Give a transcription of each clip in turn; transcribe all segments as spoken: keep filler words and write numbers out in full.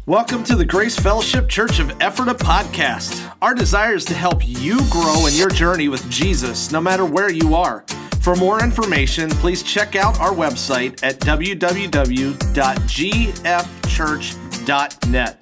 Welcome to the Grace Fellowship Church of Ephrata podcast. Our desire is to help you grow in your journey with Jesus, no matter where you are. For more information, please check out our website at w w w dot g f church dot net.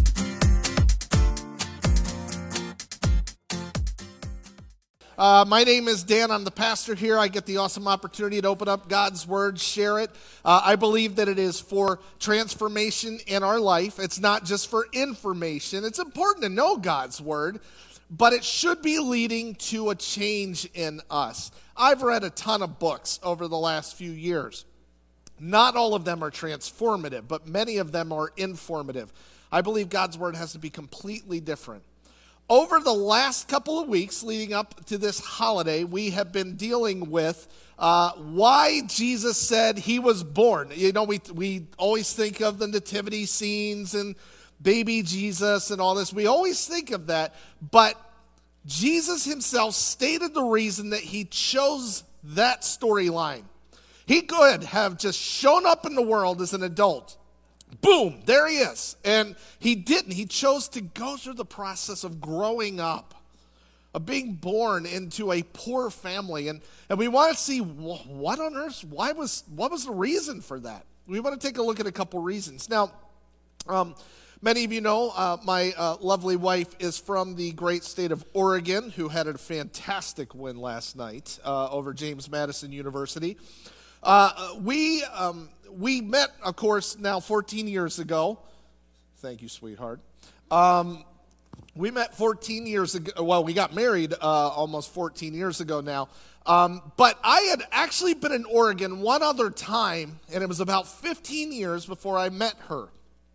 Uh, my name is Dan. I'm the pastor here. I get the awesome opportunity to open up God's Word, share it. Uh, I believe that it is for transformation in our life. It's not just for information. It's important to know God's Word, but it should be leading to a change in us. I've read a ton of books over the last few years. Not all of them are transformative, but many of them are informative. I believe God's Word has to be completely different. Over the last couple of weeks leading up to this holiday, we have been dealing with uh, why Jesus said he was born. You know, we we always think of the nativity scenes and baby Jesus and all this. We always think of that, but Jesus himself stated the reason that he chose that storyline. He could have just shown up in the world as an adult. Boom, there he is. And he didn't. He chose to go through the process of growing up, of being born into a poor family. And, and we want to see what on earth, why was, what was the reason for that? We want to take a look at a couple reasons. Now, um, many of you know uh, my uh, lovely wife is from the great state of Oregon, who had a fantastic win last night uh, over James Madison University. Uh, we... Um, We met, of course, now fourteen years ago. Thank you, sweetheart. Um, we met fourteen years ago. Well, we got married uh, almost fourteen years ago now. Um, but I had actually been in Oregon one other time, and it was about fifteen years before I met her.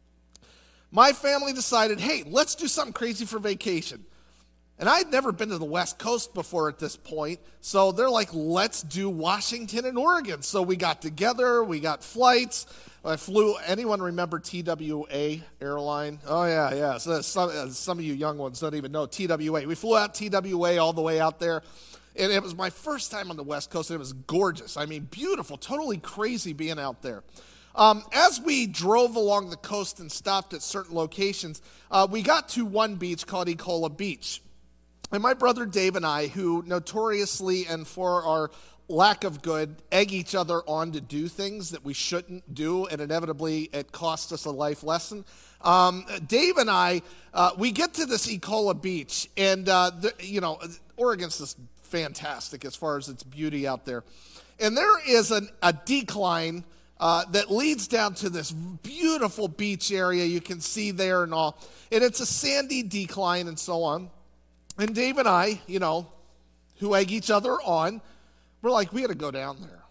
My family decided, hey, let's do something crazy for vacation. And I'd never been to the West Coast before at this point, so they're like, let's do Washington and Oregon. So we got together, we got flights. I flew, anyone remember T W A airline? Oh, yeah, yeah. So some, some of you young ones don't even know T W A. We flew out T W A all the way out there, and it was my first time on the West Coast, and it was gorgeous. I mean, beautiful, totally crazy being out there. Um, as we drove along the coast and stopped at certain locations, uh, we got to one beach called Ecola Beach. And my brother Dave and I, who notoriously and for our lack of good, egg each other on to do things that we shouldn't do, and inevitably it costs us a life lesson. Um, Dave and I, uh, we get to this Ecola Beach, and, uh, the, you know, Oregon's just fantastic as far as its beauty out there. And there is an, a decline uh, that leads down to this beautiful beach area you can see there and all. And it's a sandy decline and so on. And Dave and I, you know, who egg each other on, we're like, we got to go down there.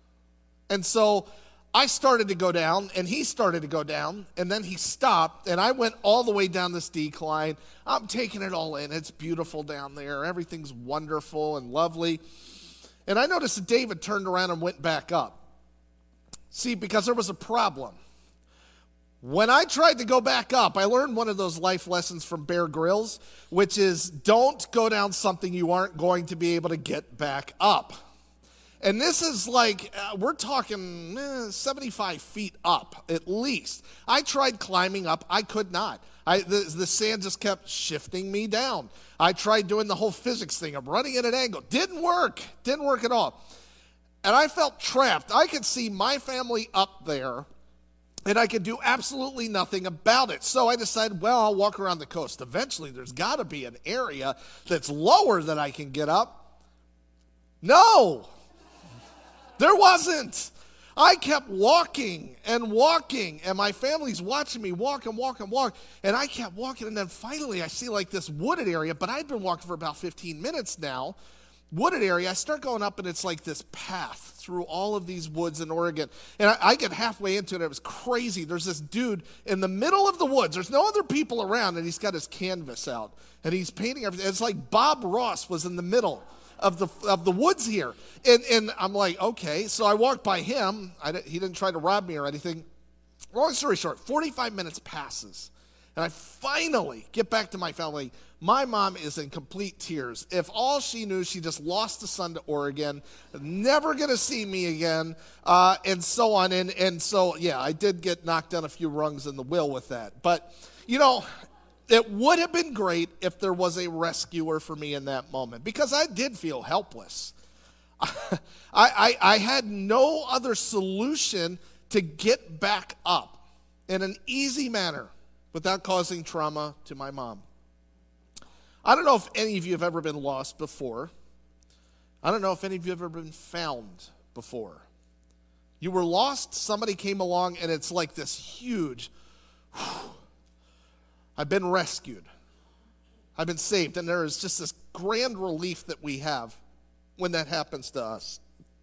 And so I started to go down, and he started to go down, and then he stopped, and I went all the way down this decline. I'm taking it all in. It's beautiful down there. Everything's wonderful and lovely. And I noticed that David turned around and went back up. See, because there was a problem. When I tried to go back up, I learned one of those life lessons from Bear Grylls, which is don't go down something you aren't going to be able to get back up. And this is like, uh, we're talking eh, seventy-five feet up at least. I tried climbing up. I could not. I, the, the sand just kept shifting me down. I tried doing the whole physics thing of running at an angle. Didn't work. Didn't work at all. And I felt trapped. I could see my family up there, and I could do absolutely nothing about it. So I decided, well, I'll walk around the coast. Eventually, there's got to be an area that's lower that I can get up. No, there wasn't. I kept walking and walking, and my family's watching me walk and walk and walk, and I kept walking, and then finally I see like this wooded area, but I'd been walking for about fifteen minutes now. Wooded area, I start going up, and it's like this path through all of these woods in Oregon. And I, I get halfway into it. It was crazy. There's this dude in the middle of the woods. There's no other people around, and he's got his canvas out, and he's painting everything. It's like Bob Ross was in the middle of the of the woods here. And and I'm like, okay. So I walked by him. I, he didn't try to rob me or anything. Long story short, forty-five minutes passes, and I finally get back to my family, my mom is in complete tears. If all she knew, she just lost a son to Oregon, never going to see me again, uh, and so on. And, and so, yeah, I did get knocked down a few rungs in the will with that. But, you know, it would have been great if there was a rescuer for me in that moment, because I did feel helpless. I, I, I had no other solution to get back up in an easy manner without causing trauma to my mom. I don't know if any of you have ever been lost before. I don't know if any of you have ever been found before. You were lost, somebody came along, and it's like this huge, whew, I've been rescued. I've been saved. And there is just this grand relief that we have when that happens to us.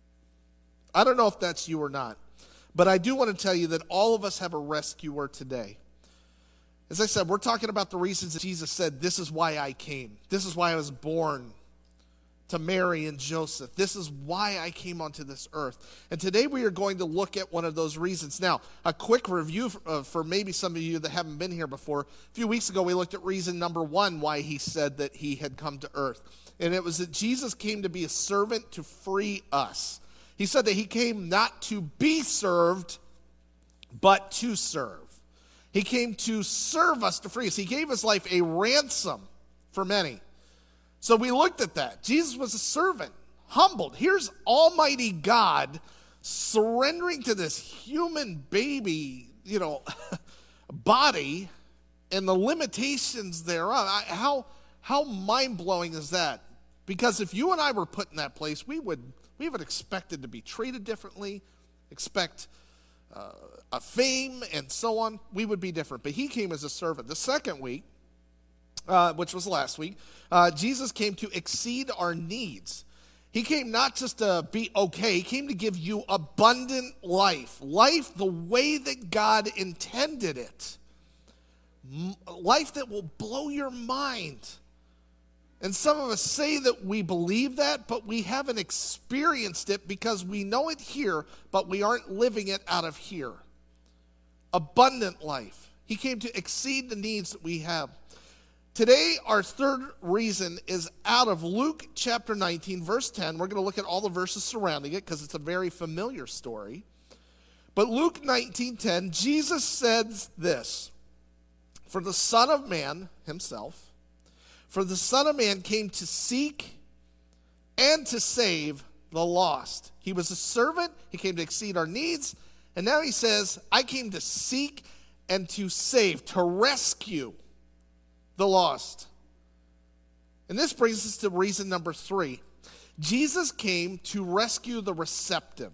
I don't know if that's you or not, but I do want to tell you that all of us have a rescuer today. As I said, we're talking about the reasons that Jesus said, this is why I came. This is why I was born to Mary and Joseph. This is why I came onto this earth. And today we are going to look at one of those reasons. Now, a quick review for, uh, for maybe some of you that haven't been here before. A few weeks ago, we looked at reason number one, why he said that he had come to earth. And it was that Jesus came to be a servant to free us. He said that he came not to be served, but to serve. He came to serve us, to free us. He gave his life a ransom for many. So we looked at that. Jesus was a servant, humbled. Here's Almighty God surrendering to this human baby, you know, body and the limitations thereof. I, how, how mind-blowing is that? Because if you and I were put in that place, we would, we would expected to be treated differently, expect uh, a fame and so on. We would be different. But he came as a servant. The second week, uh, which was last week, uh, Jesus came to exceed our needs. He came not just to be okay, he came to give you abundant life. Life the way that God intended it. M- life that will blow your mind. And some of us say that we believe that, but we haven't experienced it because we know it here, but we aren't living it out of here. Abundant life. He came to exceed the needs that we have. Today, our third reason is out of Luke chapter nineteen, verse ten. We're going to look at all the verses surrounding it because it's a very familiar story. But Luke nineteen ten, Jesus says this, "For the Son of Man himself, for the Son of Man came to seek and to save the lost." He was a servant. He came to exceed our needs. And now he says, I came to seek and to save, to rescue the lost. And this brings us to reason number three. Jesus came to rescue the receptive.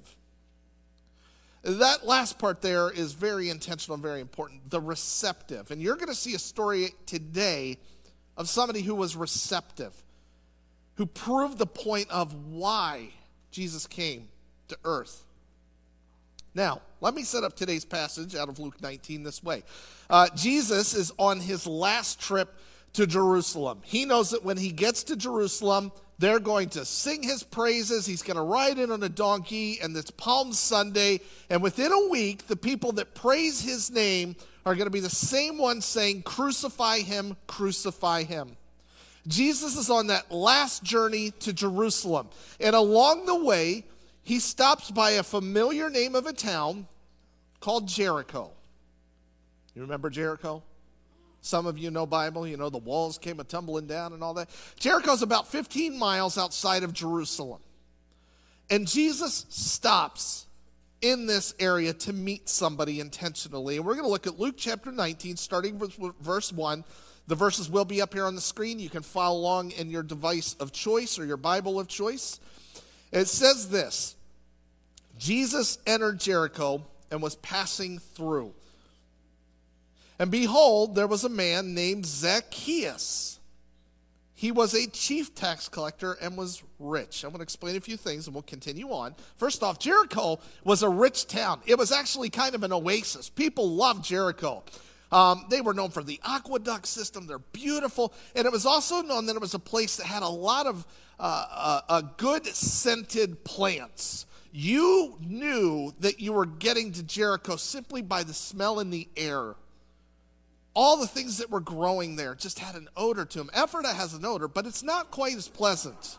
That last part there is very intentional and very important, the receptive. And you're going to see a story today of somebody who was receptive, who proved the point of why Jesus came to earth. Now, let me set up today's passage out of Luke nineteen this way. Uh, Jesus is on his last trip to Jerusalem. He knows that when he gets to Jerusalem, they're going to sing his praises. He's going to ride in on a donkey, and it's Palm Sunday. And within a week, the people that praise his name are going to be the same ones saying, crucify him, crucify him. Jesus is on that last journey to Jerusalem. And along the way, he stops by a familiar name of a town called Jericho. You remember Jericho? Some of you know Bible. You know the walls came a tumbling down and all that. Jericho's about fifteen miles outside of Jerusalem. And Jesus stops in this area to meet somebody intentionally. And we're going to look at Luke chapter nineteen, starting with verse one. The verses will be up here on the screen. You can follow along in your device of choice or your Bible of choice. It says this, Jesus entered Jericho and was passing through. And behold, there was a man named Zacchaeus. He was a chief tax collector and was rich. I'm going to explain a few things and we'll continue on. First off, Jericho was a rich town. It was actually kind of an oasis. People loved Jericho. Um, they were known for the aqueduct system. They're beautiful. And it was also known that it was a place that had a lot of uh, uh, uh, good scented plants. You knew that you were getting to Jericho simply by the smell in the air. all the things that were growing there just had an odor to them. Ephrata has an odor, but it's not quite as pleasant.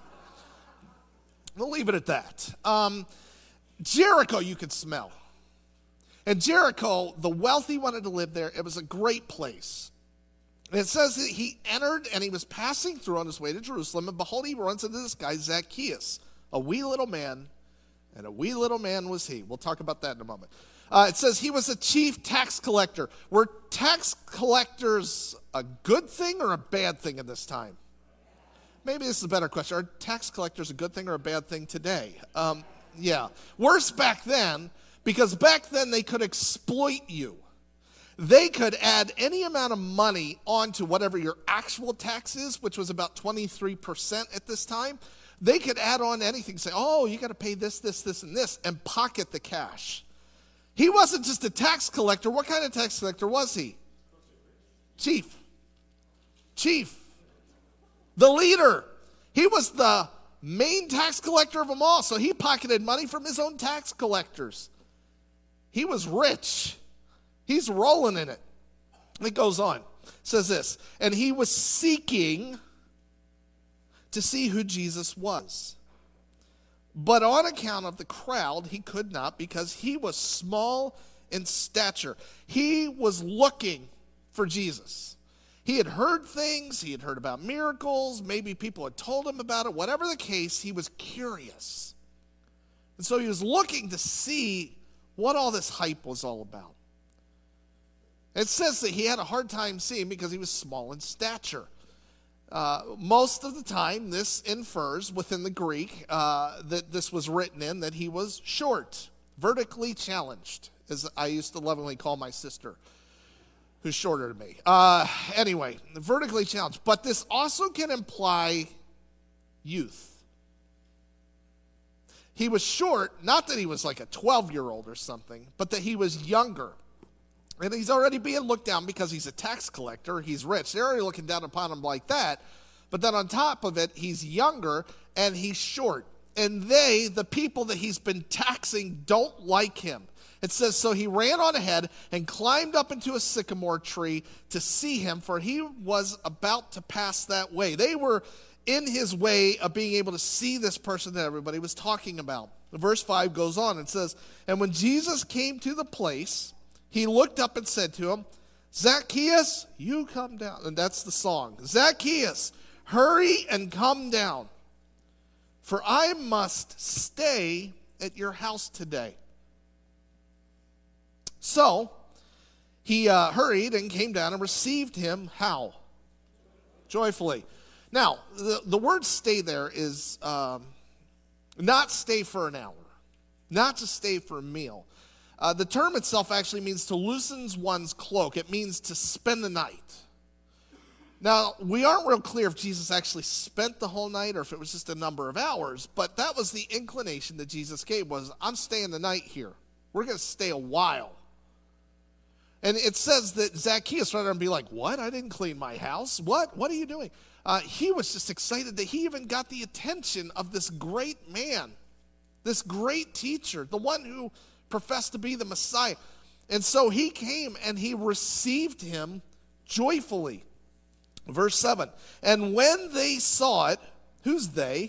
We'll leave it at that. Um, Jericho you could smell. And Jericho, the wealthy wanted to live there. It was a great place. And it says that he entered and he was passing through on his way to Jerusalem, and behold, he runs into this guy, Zacchaeus, a wee little man, and a wee little man was he. We'll talk about that in a moment. Uh, it says he was a chief tax collector. Were tax collectors a good thing or a bad thing in this time? Maybe this is a better question. Are tax collectors a good thing or a bad thing today? Um, yeah. Worse back then, because back then they could exploit you. They could add any amount of money onto whatever your actual tax is, which was about twenty-three percent at this time. They could add on anything, say, oh, you got to pay this, this, this, and this, and pocket the cash. He wasn't just a tax collector. What kind of tax collector was he? Chief. Chief. The leader. He was the main tax collector of them all, so he pocketed money from his own tax collectors. He was rich. He's rolling in it. It goes on. It says this, and he was seeking to see who Jesus was. But on account of the crowd, he could not, because he was small in stature. He was looking for Jesus. He had heard things. He had heard about miracles. Maybe people had told him about it. Whatever the case, he was curious. And so he was looking to see what all this hype was all about. It says that he had a hard time seeing because he was small in stature. Uh, most of the time, this infers within the Greek uh, that this was written in that he was short, vertically challenged, as I used to lovingly call my sister, who's shorter than me. Uh, anyway, vertically challenged. But this also can imply youth. He was short, not that he was like a twelve-year-old or something, but that he was younger. And he's already being looked down because he's a tax collector. He's rich. They're already looking down upon him like that. But then on top of it, he's younger and he's short. And they, the people that he's been taxing, don't like him. It says, so he ran on ahead and climbed up into a sycamore tree to see him, for he was about to pass that way. They were in his way of being able to see this person that everybody was talking about. Verse five goes on. It says, and when Jesus came to the place, he looked up and said to him, Zacchaeus, you come down. And that's the song. Zacchaeus, hurry and come down, for I must stay at your house today. So he uh, hurried and came down and received him how? Joyfully. Now, the, the word stay there is um, not stay for an hour, not to stay for a meal. Uh, the term itself actually means to loosen one's cloak. It means to spend the night. Now, we aren't real clear if Jesus actually spent the whole night or if it was just a number of hours, but that was the inclination that Jesus gave was, I'm staying the night here. We're going to stay a while. And it says that Zacchaeus rather than be like, what? I didn't clean my house. What? What are you doing? Uh, he was just excited that he even got the attention of this great man, this great teacher, the one who professed to be the Messiah. And so he came and he received him joyfully. Verse seven, and when they saw it, who's they?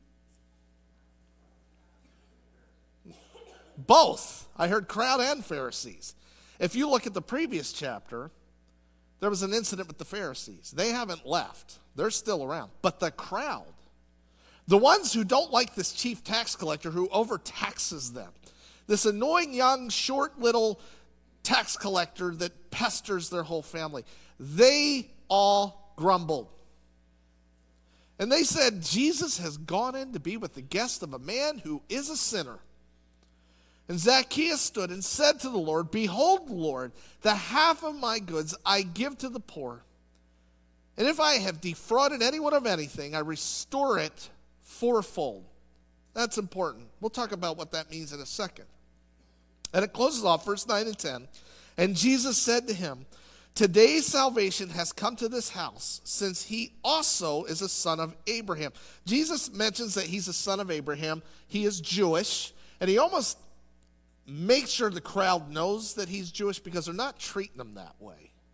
Both. I heard crowd and Pharisees. If you look at the previous chapter, there was an incident with the Pharisees. They haven't left. They're still around. But the crowd, the ones who don't like this chief tax collector who overtaxes them, this annoying young, short little tax collector that pesters their whole family, they all grumbled. And they said, Jesus has gone in to be with the guest of a man who is a sinner. And Zacchaeus stood and said to the Lord, behold, Lord, the half of my goods I give to the poor. And if I have defrauded anyone of anything, I restore it fourfold. That's important. We'll talk about what that means in a second. And it closes off, verse nine and ten. And Jesus said to him, today salvation has come to this house, since he also is a son of Abraham. Jesus mentions that he's a son of Abraham. He is Jewish, and he almost makes sure the crowd knows that he's Jewish because they're not treating him that way.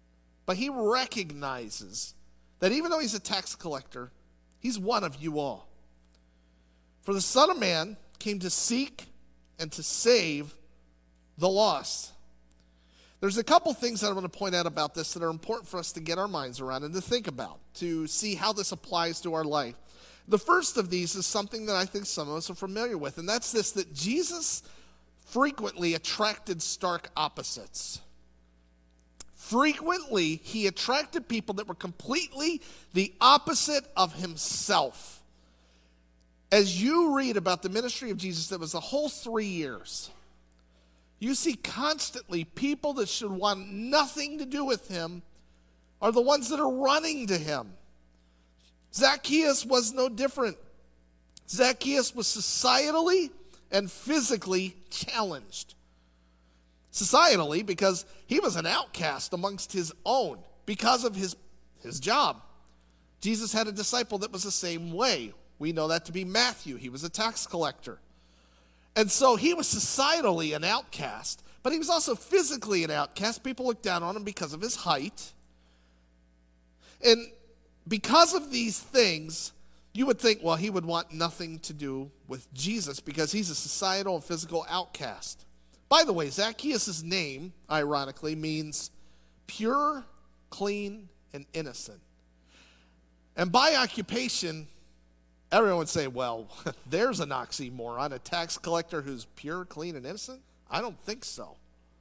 but he recognizes that even though he's a tax collector, he's one of you all. For the Son of Man came to seek and to save the lost. There's a couple things that I want to point out about this that are important for us to get our minds around and to think about, to see how this applies to our life. The first of these is something that I think some of us are familiar with, and that's this, that Jesus frequently attracted stark opposites. Frequently, he attracted people that were completely the opposite of himself. As you read about the ministry of Jesus, that was the whole three years, you see constantly people that should want nothing to do with him are the ones that are running to him. Zacchaeus was no different. Zacchaeus was societally and physically challenged. Societally, because he was an outcast amongst his own because of his, his job. Jesus had a disciple that was the same way. We know that to be Matthew. He was a tax collector. And so he was societally an outcast, but he was also physically an outcast. People looked down on him because of his height. And because of these things, you would think, well, he would want nothing to do with Jesus because he's a societal and physical outcast. By the way, Zacchaeus' name, ironically, means pure, clean, and innocent. And by occupation, everyone would say, well, there's an oxymoron, a tax collector who's pure, clean, and innocent? I don't think so.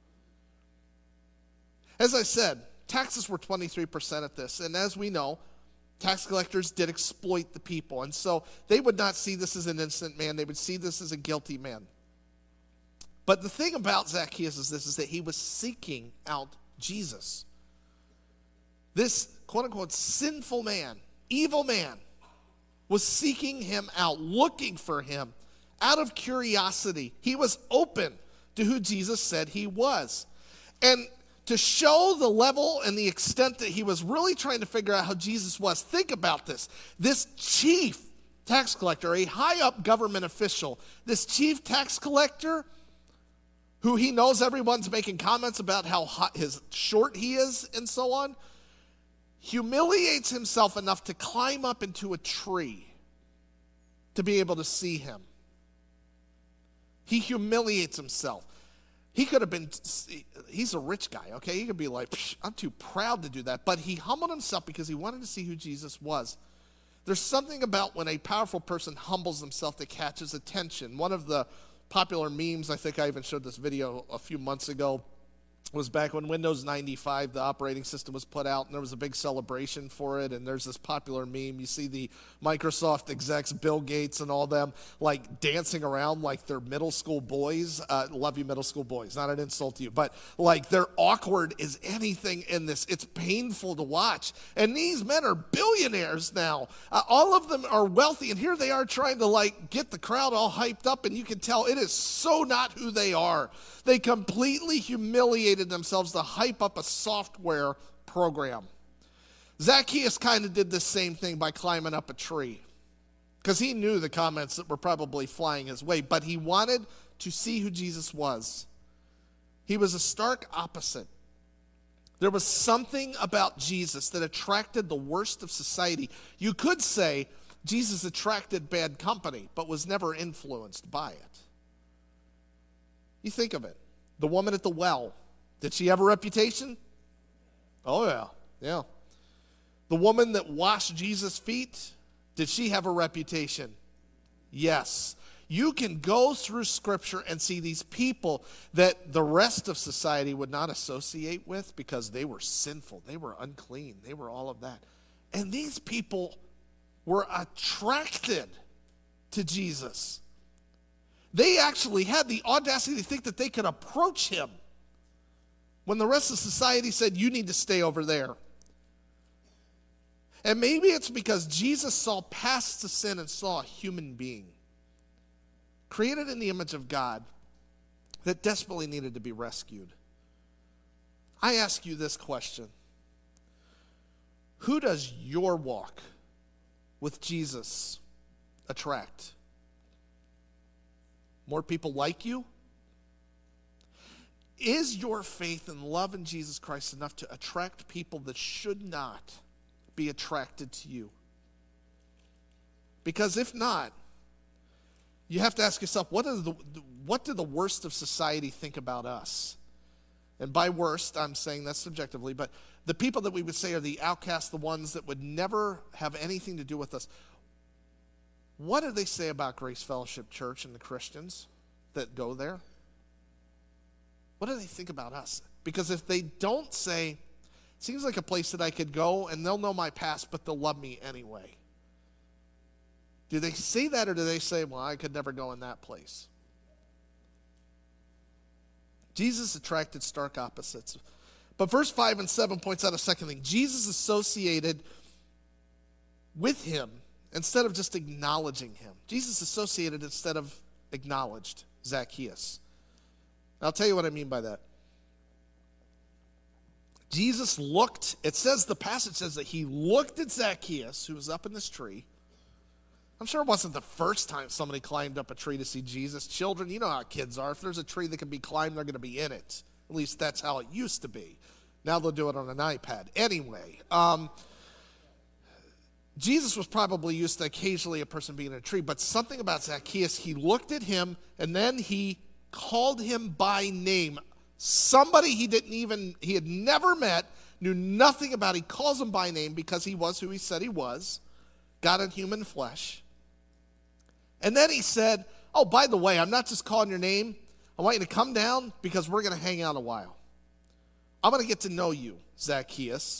As I said, taxes were twenty-three percent at this, and as we know, tax collectors did exploit the people, and so they would not see this as an innocent man. They would see this as a guilty man. But the thing about Zacchaeus is this, is that he was seeking out Jesus. This quote-unquote sinful man, evil man, was seeking him out, looking for him out of curiosity. He was open to who Jesus said he was. And to show the level and the extent that he was really trying to figure out how Jesus was, think about this. This chief tax collector, a high-up government official, this chief tax collector, who he knows everyone's making comments about how hot, his short he is and so on, humiliates himself enough to climb up into a tree to be able to see him. He humiliates himself. He could have been, he's a rich guy, okay? He could be like, I'm too proud to do that. But he humbled himself because he wanted to see who Jesus was. There's something about when a powerful person humbles himself that catches attention. One of the popular memes, I think I even showed this video a few months ago, was back when Windows ninety-five, the operating system, was put out, and there was a big celebration for it, and there's this popular meme. You see the Microsoft execs, Bill Gates and all them, like dancing around like they're middle school boys. Uh, love you, middle school boys. Not an insult to you, but like they're awkward as anything in this. It's painful to watch. And these men are billionaires now. Uh, all of them are wealthy, and here they are trying to like get the crowd all hyped up, and you can tell it is so not who they are. They completely humiliated themselves to hype up a software program. Zacchaeus kind of did the same thing by climbing up a tree because he knew the comments that were probably flying his way, but he wanted to see who Jesus was. He was a stark opposite. There was something about Jesus that attracted the worst of society. You could say Jesus attracted bad company, but was never influenced by it. You think of it. The woman at the well, did she have a reputation? Oh, yeah, yeah. The woman that washed Jesus' feet, did she have a reputation? Yes. You can go through Scripture and see these people that the rest of society would not associate with because they were sinful, they were unclean, they were all of that. And these people were attracted to Jesus. They actually had the audacity to think that they could approach him when the rest of society said, you need to stay over there. And maybe it's because Jesus saw past the sin and saw a human being created in the image of God that desperately needed to be rescued. I ask you this question. Who does your walk with Jesus attract? More people like you? Is your faith and love in Jesus Christ enough to attract people that should not be attracted to you? Because if not, you have to ask yourself, what, is the, what do the worst of society think about us? And by worst, I'm saying that subjectively, but the people that we would say are the outcasts, the ones that would never have anything to do with us, what do they say about Grace Fellowship Church and the Christians that go there? What do they think about us? Because if they don't say, it seems like a place that I could go and they'll know my past, but they'll love me anyway. Do they say that, or do they say, well, I could never go in that place? Jesus attracted stark opposites. But verse five and seven points out a second thing. Jesus associated with him instead of just acknowledging him. Jesus associated instead of acknowledged Zacchaeus. I'll tell you what I mean by that. Jesus looked, it says, the passage says that he looked at Zacchaeus, who was up in this tree. I'm sure it wasn't the first time somebody climbed up a tree to see Jesus. Children, you know how kids are. If there's a tree that can be climbed, they're going to be in it. At least that's how it used to be. Now they'll do it on an iPad. Anyway, um, Jesus was probably used to occasionally a person being in a tree, but something about Zacchaeus, he looked at him and then he called him by name. Somebody he didn't even, he had never met, knew nothing about. He calls him by name because he was who he said he was, God in human flesh. And then he said, oh, by the way, I'm not just calling your name. I want you to come down because we're going to hang out a while. I'm going to get to know you, Zacchaeus.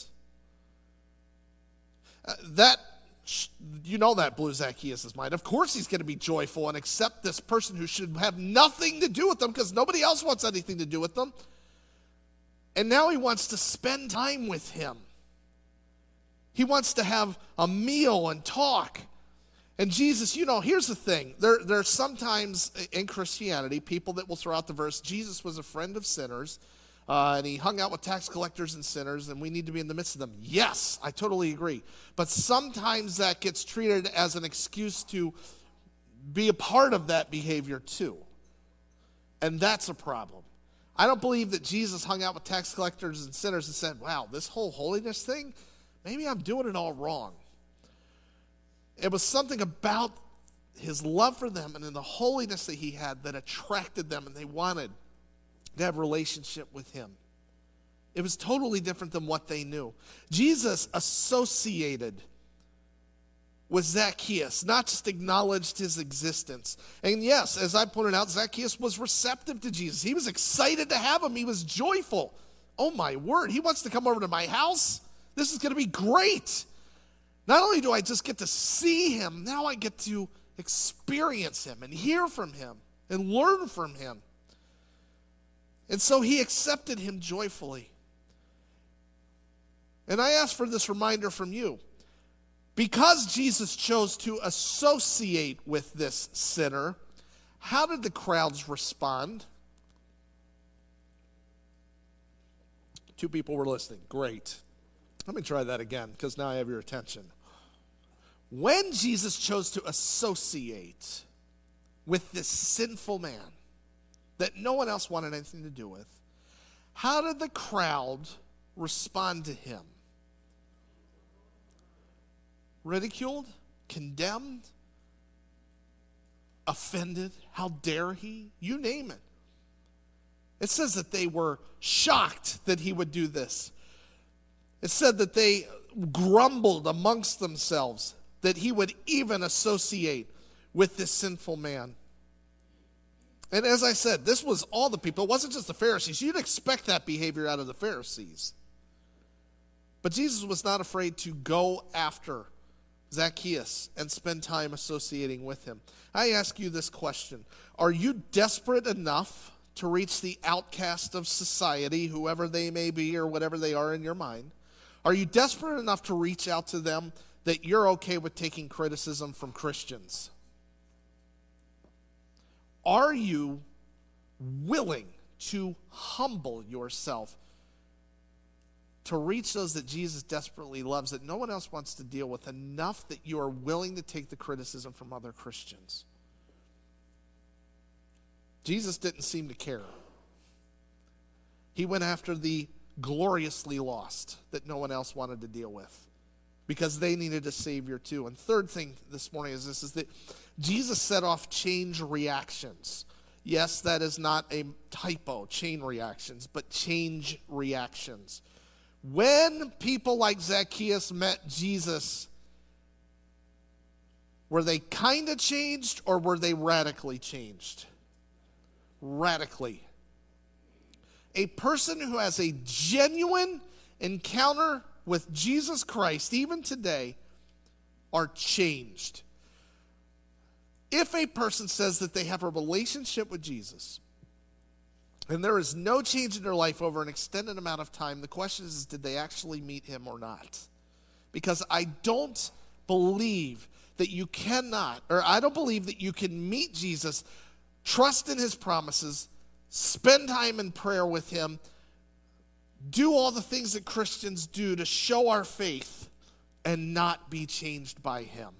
Uh, that, you know that blew Zacchaeus' mind. Of course he's going to be joyful and accept this person who should have nothing to do with them because nobody else wants anything to do with them. And now he wants to spend time with him. He wants to have a meal and talk. And Jesus, you know, here's the thing. There, there are sometimes in Christianity people that will throw out the verse, Jesus was a friend of sinners, uh, and he hung out with tax collectors and sinners, and we need to be in the midst of them. Yes, I totally agree. But sometimes that gets treated as an excuse to be a part of that behavior too. And that's a problem. I don't believe that Jesus hung out with tax collectors and sinners and said, wow, this whole holiness thing, maybe I'm doing it all wrong. It was something about his love for them and in the holiness that he had that attracted them, and they wanted to have a relationship with him. It was totally different than what they knew. Jesus associated with Zacchaeus, not just acknowledged his existence. And yes, as I pointed out, Zacchaeus was receptive to Jesus. He was excited to have him. He was joyful. Oh my word, he wants to come over to my house? This is going to be great. Not only do I just get to see him, now I get to experience him and hear from him and learn from him. And so he accepted him joyfully. And I ask for this reminder from you. Because Jesus chose to associate with this sinner, how did the crowds respond? Two people were listening. Great. Let me try that again, because now I have your attention. When Jesus chose to associate with this sinful man that no one else wanted anything to do with, how did the crowd respond to him? Ridiculed? Condemned? Offended? How dare he? You name it. It says that they were shocked that he would do this. It said that they grumbled amongst themselves that he would even associate with this sinful man. And as I said, this was all the people. It wasn't just the Pharisees. You'd expect that behavior out of the Pharisees. But Jesus was not afraid to go after Zacchaeus and spend time associating with him. I ask you this question. Are you desperate enough to reach the outcast of society, whoever they may be or whatever they are in your mind? Are you desperate enough to reach out to them that you're okay with taking criticism from Christians? Are you willing to humble yourself to reach those that Jesus desperately loves, that no one else wants to deal with, enough that you are willing to take the criticism from other Christians? Jesus didn't seem to care. He went after the gloriously lost that no one else wanted to deal with, because they needed a Savior too. And third thing this morning is this, is that Jesus set off chain reactions. Yes, that is not a typo, chain reactions, but change reactions. When people like Zacchaeus met Jesus, were they kind of changed or were they radically changed? Radically. A person who has a genuine encounter with Jesus Christ, even today, are changed. If a person says that they have a relationship with Jesus, and there is no change in their life over an extended amount of time, the question is, did they actually meet him or not? Because I don't believe that you cannot, or I don't believe that you can meet Jesus, trust in his promises, spend time in prayer with him, do all the things that Christians do to show our faith, and not be changed by him.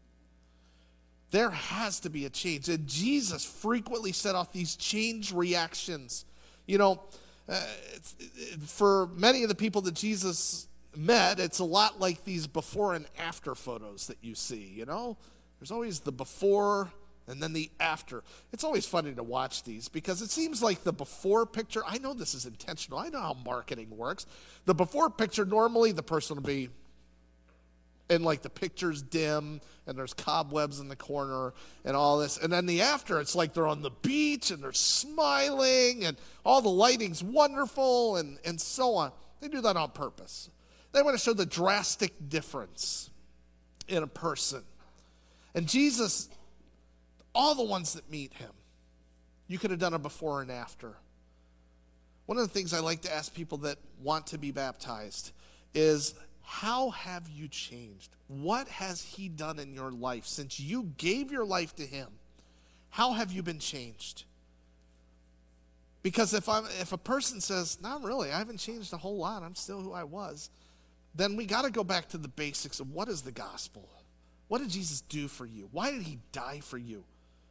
There has to be a change. And Jesus frequently set off these change reactions. You know, uh, it's, it, for many of the people that Jesus met, it's a lot like these before and after photos that you see, you know? There's always the before and then the after. It's always funny to watch these because it seems like the before picture, I know this is intentional. I know how marketing works. The before picture, normally the person will be, and like the picture's dim and there's cobwebs in the corner and all this. And then the after, it's like they're on the beach and they're smiling and all the lighting's wonderful and, and so on. They do that on purpose. They want to show the drastic difference in a person. And Jesus, all the ones that meet him, you could have done a before and after. One of the things I like to ask people that want to be baptized is, how have you changed? What has he done in your life since you gave your life to him? How have you been changed? Because if I'm, if a person says, not really, I haven't changed a whole lot, I'm still who I was, then we got to go back to the basics of what is the gospel? What did Jesus do for you? Why did he die for you?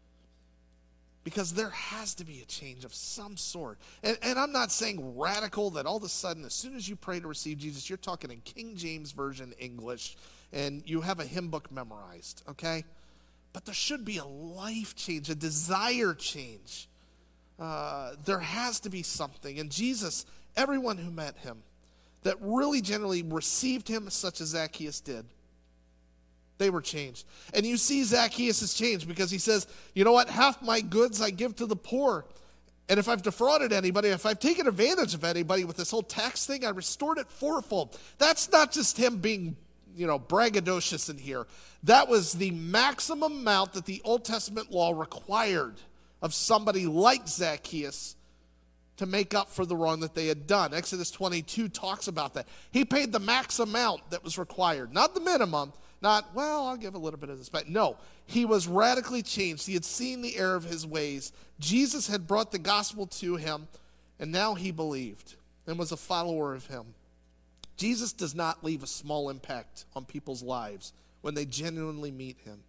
Because there has to be a change of some sort. And, and I'm not saying radical that all of a sudden, as soon as you pray to receive Jesus, you're talking in King James Version English and you have a hymn book memorized, okay? But there should be a life change, a desire change. Uh, there has to be something. And Jesus, everyone who met him, that really generally received him such as Zacchaeus did, they were changed. And you see Zacchaeus is changed because he says, you know what, half my goods I give to the poor. And if I've defrauded anybody, if I've taken advantage of anybody with this whole tax thing, I restored it fourfold. That's not just him being, you know, braggadocious in here. That was the maximum amount that the Old Testament law required of somebody like Zacchaeus to make up for the wrong that they had done. Exodus twenty-two talks about that. He paid the max amount that was required, not the minimum. Not, well, I'll give a little bit of this back. No, he was radically changed. He had seen the error of his ways. Jesus had brought the gospel to him, and now he believed and was a follower of him. Jesus does not leave a small impact on people's lives when they genuinely meet him.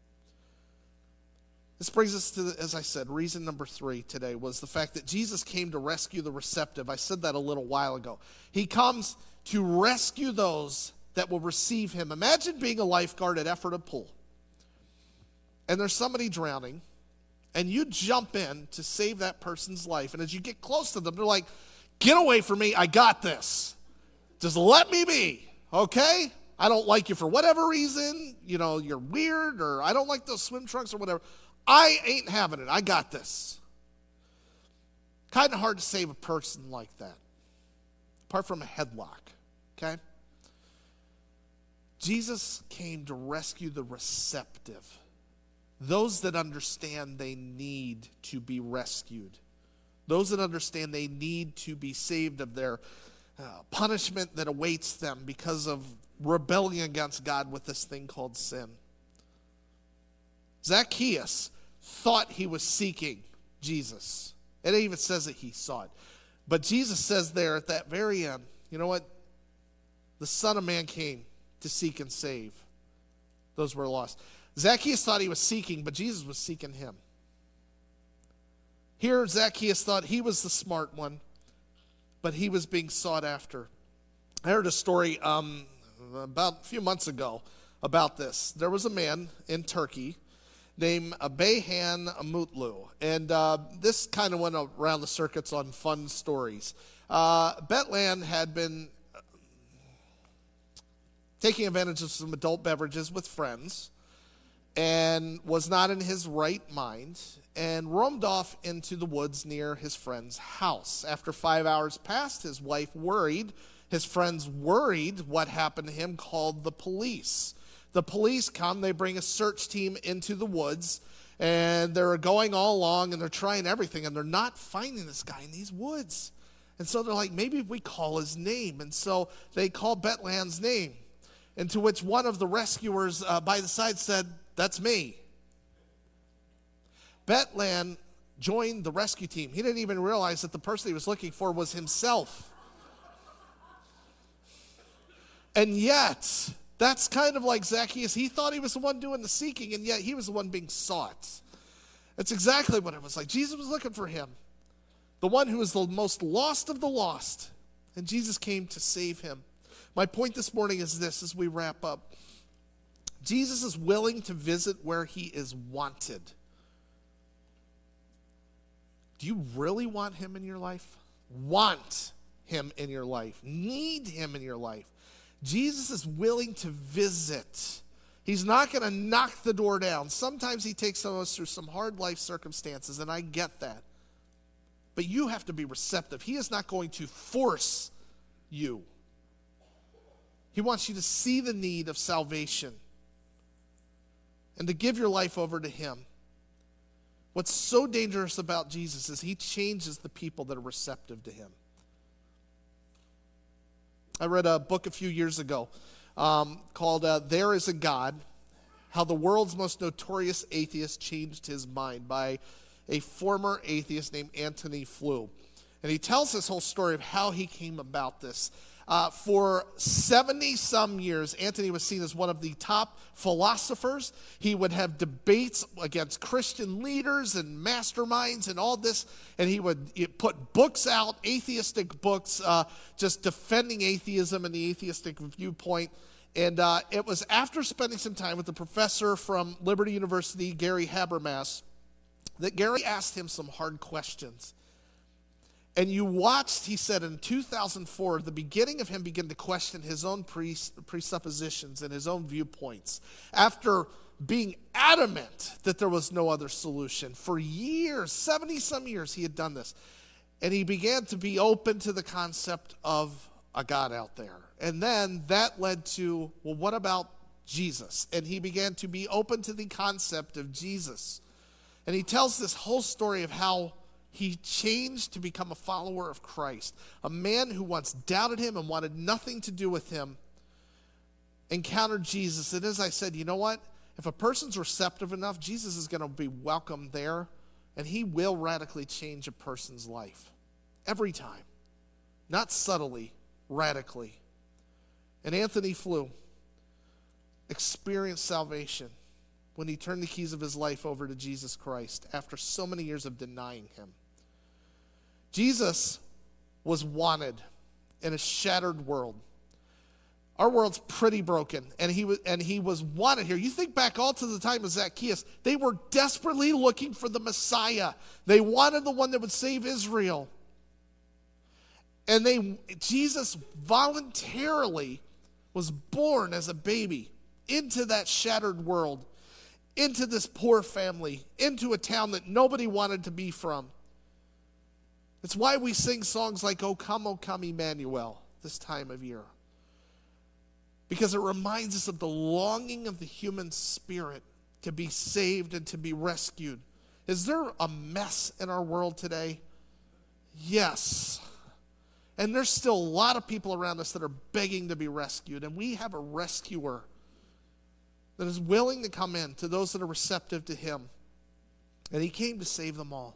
This brings us to, the, as I said, reason number three today was the fact that Jesus came to rescue the receptive. I said that a little while ago. He comes to rescue those that will receive him. Imagine being a lifeguard at Ephrata Pool, and there's somebody drowning, and you jump in to save that person's life, and as you get close to them, they're like, get away from me, I got this. Just let me be, okay? I don't like you for whatever reason, you know, you're weird, or I don't like those swim trunks or whatever. I ain't having it, I got this. Kind of hard to save a person like that, apart from a headlock, okay? Jesus came to rescue the receptive, those that understand they need to be rescued, those that understand they need to be saved of their uh, punishment that awaits them because of rebelling against God with this thing called sin. Zacchaeus thought he was seeking Jesus. It even says that he saw it. But Jesus says there at that very end, you know what? The Son of Man came to seek and save those who were lost. Zacchaeus thought he was seeking, but Jesus was seeking him. Here, Zacchaeus thought he was the smart one. but he was being sought after. I heard a story um, about a few months ago about this. There was a man in Turkey named Beyhan Mutlu, and uh, this kind of went around the circuits on fun stories. Uh, Betlan had been taking advantage of some adult beverages with friends and was not in his right mind and roamed off into the woods near his friend's house. After five hours passed, his wife worried, his friends worried what happened to him, called the police. The police come, they bring a search team into the woods, and they're going all along, and they're trying everything, and they're not finding this guy in these woods. And so they're like, maybe if we call his name. And so they call Betlan's name, and to which one of the rescuers uh, by the side said, "That's me." Betlan joined the rescue team. He didn't even realize that the person he was looking for was himself. And yet, that's kind of like Zacchaeus. He thought he was the one doing the seeking, and yet he was the one being sought. That's exactly what it was like. Jesus was looking for him, the one who was the most lost of the lost, and Jesus came to save him. My point this morning is this as we wrap up. Jesus is willing to visit where he is wanted. Do you really want him in your life? Want him in your life? Need him in your life? Jesus is willing to visit. He's not going to knock the door down. Sometimes he takes some of us through some hard life circumstances, and I get that. But you have to be receptive. He is not going to force you. He wants you to see the need of salvation and to give your life over to him. What's so dangerous about Jesus is he changes the people that are receptive to him. I read a book a few years ago um, called uh, There Is a God, How the World's Most Notorious Atheist Changed His Mind, by a former atheist named Antony Flew. And he tells this whole story of how he came about this. Uh, for seventy-some years, Antony was seen as one of the top philosophers. He would have debates against Christian leaders and masterminds and all this, and he would put books out, atheistic books, uh, just defending atheism and the atheistic viewpoint. And uh, it was after spending some time with the professor from Liberty University, Gary Habermas, that Gary asked him some hard questions. And you watched, he said, in two thousand four, the beginning of him begin to question his own pres- presuppositions and his own viewpoints. After being adamant that there was no other solution. For years, seventy-some years, he had done this. And he began to be open to the concept of a God out there. And then that led to, well, what about Jesus? And he began to be open to the concept of Jesus. And he tells this whole story of how he changed to become a follower of Christ. A man who once doubted him and wanted nothing to do with him encountered Jesus. And as I said, you know what? If a person's receptive enough, Jesus is going to be welcome there, and he will radically change a person's life. Every time. Not subtly, radically. And Antony Flew experienced salvation when he turned the keys of his life over to Jesus Christ after so many years of denying him. Jesus was wanted in a shattered world. Our world's pretty broken, and he was and he was wanted here. You think back all to the time of Zacchaeus. They were desperately looking for the Messiah. They wanted the one that would save Israel. And they Jesus voluntarily was born as a baby into that shattered world, into this poor family, into a town that nobody wanted to be from. It's why we sing songs like "O Come, O Come, Emmanuel" this time of year. Because it reminds us of the longing of the human spirit to be saved and to be rescued. Is there a mess in our world today? Yes. And there's still a lot of people around us that are begging to be rescued. And we have a rescuer that is willing to come in to those that are receptive to him. And he came to save them all.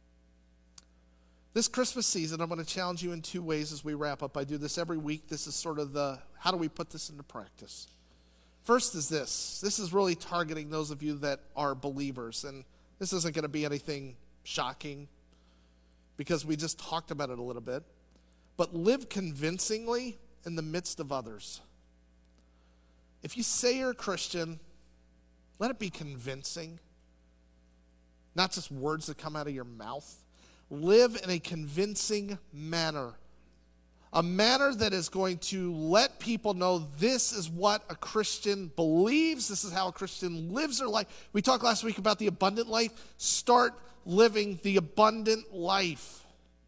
This Christmas season, I'm going to challenge you in two ways as we wrap up. I do this every week. This is sort of the, how do we put this into practice? First is this. This is really targeting those of you that are believers. And this isn't going to be anything shocking because we just talked about it a little bit. but live convincingly in the midst of others. If you say you're a Christian, let it be convincing, not just words that come out of your mouth. Live in a convincing manner, a manner that is going to let people know this is what a Christian believes, this is how a Christian lives their life. We talked last week about the abundant life. Start living the abundant life.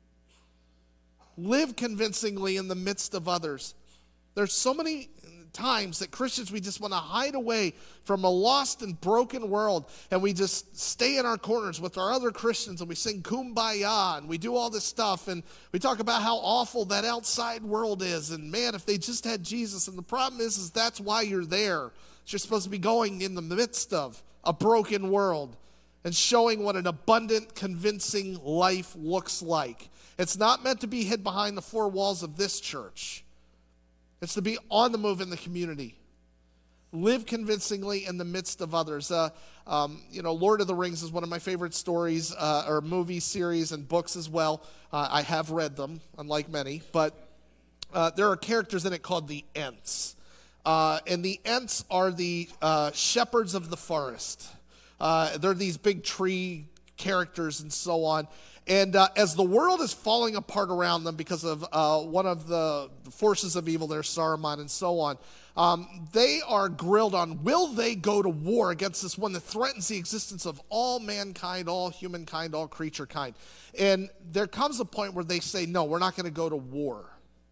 Live convincingly in the midst of others. There's so many times that Christians, we just want to hide away from a lost and broken world, and we just stay in our corners with our other Christians, and we sing Kumbaya, and we do all this stuff, and we talk about how awful that outside world is, and man, if they just had Jesus. And the problem is, is that's why you're there. You're supposed to be going in the midst of a broken world and showing what an abundant, convincing life looks like. It's not meant to be hid behind the four walls of this church. It's to be on the move in the community. Live convincingly in the midst of others. Uh, um, you know, Lord of the Rings is one of my favorite stories, uh, or movie series and books as well. Uh, I have read them, unlike many, but uh, there are characters in it called the Ents. Uh, and the Ents are the uh, shepherds of the forest. Uh, they're these big tree characters and so on. And uh, as the world is falling apart around them because of uh, one of the forces of evil there, Saruman and so on, um, they are grilled on, will they go to war against this one that threatens the existence of all mankind, all humankind, all creature kind? And there comes a point where they say, no, we're not going to go to war.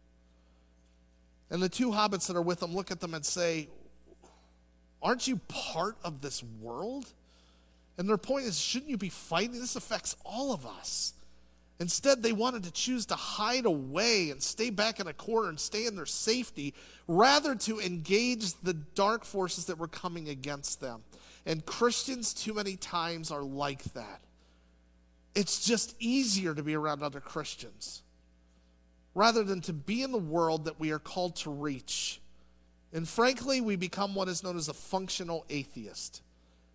And the two hobbits that are with them look at them and say, aren't you part of this world? And their point is, shouldn't you be fighting? This affects all of us. Instead, they wanted to choose to hide away and stay back in a corner and stay in their safety, rather to engage the dark forces that were coming against them. And Christians too many times are like that. It's just easier to be around other Christians, rather than to be in the world that we are called to reach. And frankly, we become what is known as a functional atheist.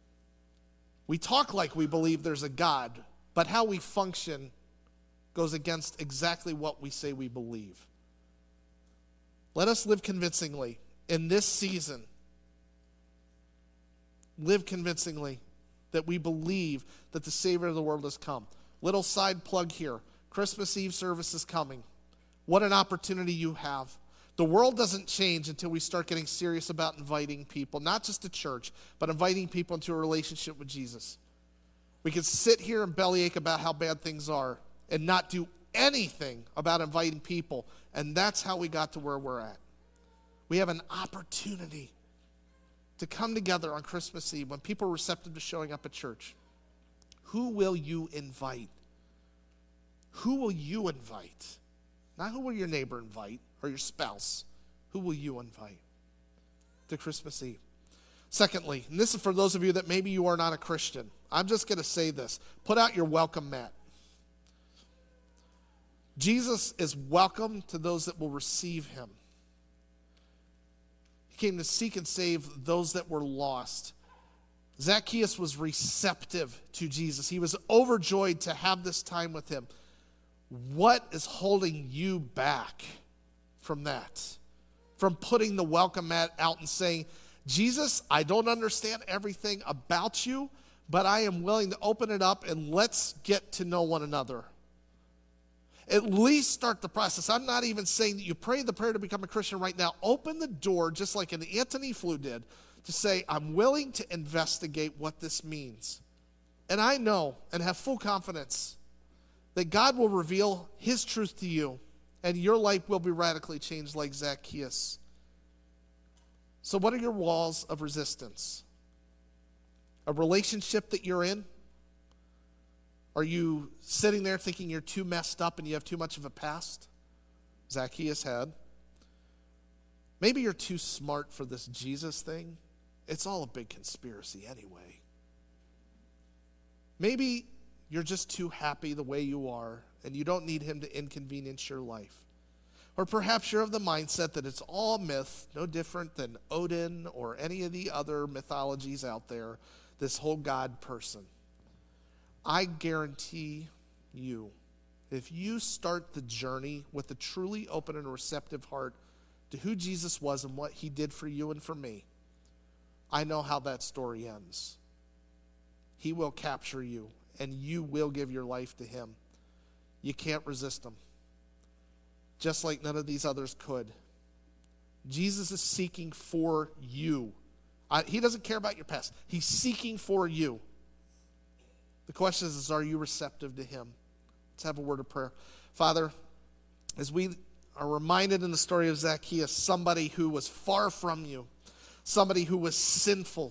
We talk like we believe there's a God, but how we function goes against exactly what we say we believe. Let us live convincingly in this season. Live convincingly that we believe that the Savior of the world has come. Little side plug here. Christmas Eve service is coming. What an opportunity you have. The world doesn't change until we start getting serious about inviting people, not just to church, but inviting people into a relationship with Jesus. We can sit here and bellyache about how bad things are and not do anything about inviting people, and that's how we got to where we're at. We have an opportunity to come together on Christmas Eve when people are receptive to showing up at church. Who will you invite? Who will you invite? Not who will your neighbor invite or your spouse. Who will you invite to Christmas Eve? Secondly, and this is for those of you that maybe you are not a Christian, I'm just going to say this. Put out your welcome mat. Jesus is welcome to those that will receive him. He came to seek and save those that were lost. Zacchaeus was receptive to Jesus. He was overjoyed to have this time with him. What is holding you back from that? From putting the welcome mat out and saying, Jesus, I don't understand everything about you, but I am willing to open it up and let's get to know one another. At least start the process. I'm not even saying that you pray the prayer to become a Christian right now. Open the door, just like an Anthony Flew did, to say, I'm willing to investigate what this means. And I know and have full confidence that God will reveal his truth to you, and your life will be radically changed like Zacchaeus. So what are your walls of resistance? A relationship that you're in? Are you sitting there thinking you're too messed up and you have too much of a past? Zacchaeus had. Maybe you're too smart for this Jesus thing. It's all a big conspiracy anyway. Maybe you're just too happy the way you are and you don't need him to inconvenience your life. Or perhaps you're of the mindset that it's all myth, no different than Odin or any of the other mythologies out there, this whole God person. I guarantee you if you start the journey with a truly open and receptive heart to who Jesus was and what he did for you and for me, I know how that story ends. He will capture you, and you will give your life to him. You can't resist him, just like none of these others could. Jesus is seeking for you. I, he doesn't care about your past. He's seeking for you. The question is, is, are you receptive to him? Let's have a word of prayer. Father, as we are reminded in the story of Zacchaeus, somebody who was far from you, somebody who was sinful.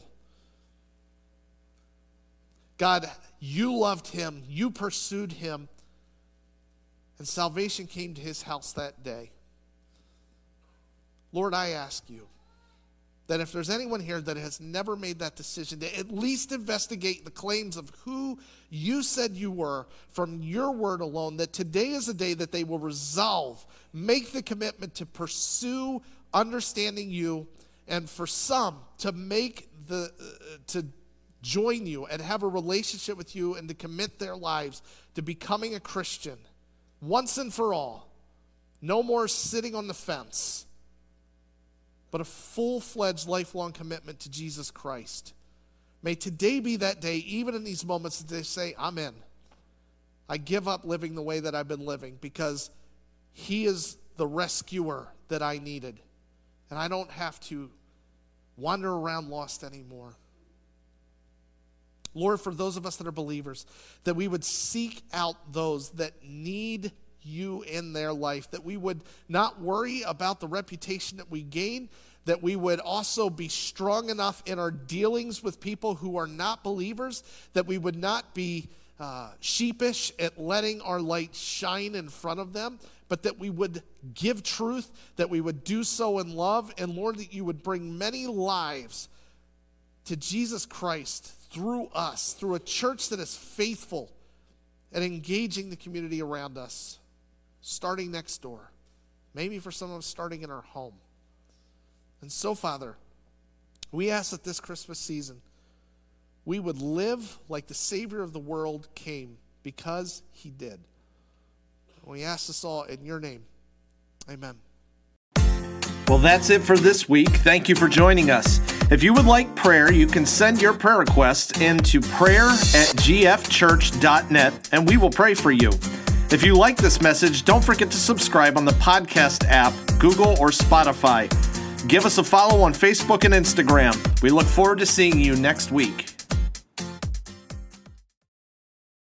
God, you loved him, you pursued him, and salvation came to his house that day. Lord, I ask you that if there's anyone here that has never made that decision, to at least investigate the claims of who you said you were from your word alone, that today is a day that they will resolve, make the commitment to pursue understanding you, and for some to make the, uh, to join you and have a relationship with you and to commit their lives to becoming a Christian once and for all. No more sitting on the fence, but a full-fledged lifelong commitment to Jesus Christ. May today be that day, even in these moments, that they say, I'm in. I give up living the way that I've been living because he is the rescuer that I needed. And I don't have to wander around lost anymore. Lord, for those of us that are believers, that we would seek out those that need you in their life, that we would not worry about the reputation that we gain, that we would also be strong enough in our dealings with people who are not believers, that we would not be uh, sheepish at letting our light shine in front of them, but that we would give truth, that we would do so in love, and Lord, that you would bring many lives to Jesus Christ through us, through a church that is faithful at engaging the community around us, starting next door, maybe for some of us starting in our home. And so, Father, we ask that this Christmas season, we would live like the Savior of the world came because he did. We ask this all in your name. Amen. Well, that's it for this week. Thank you for joining us. If you would like prayer, you can send your prayer request into prayer at g f church dot net, and we will pray for you. If you like this message, don't forget to subscribe on the podcast app, Google or Spotify. Give us a follow on Facebook and Instagram. We look forward to seeing you next week.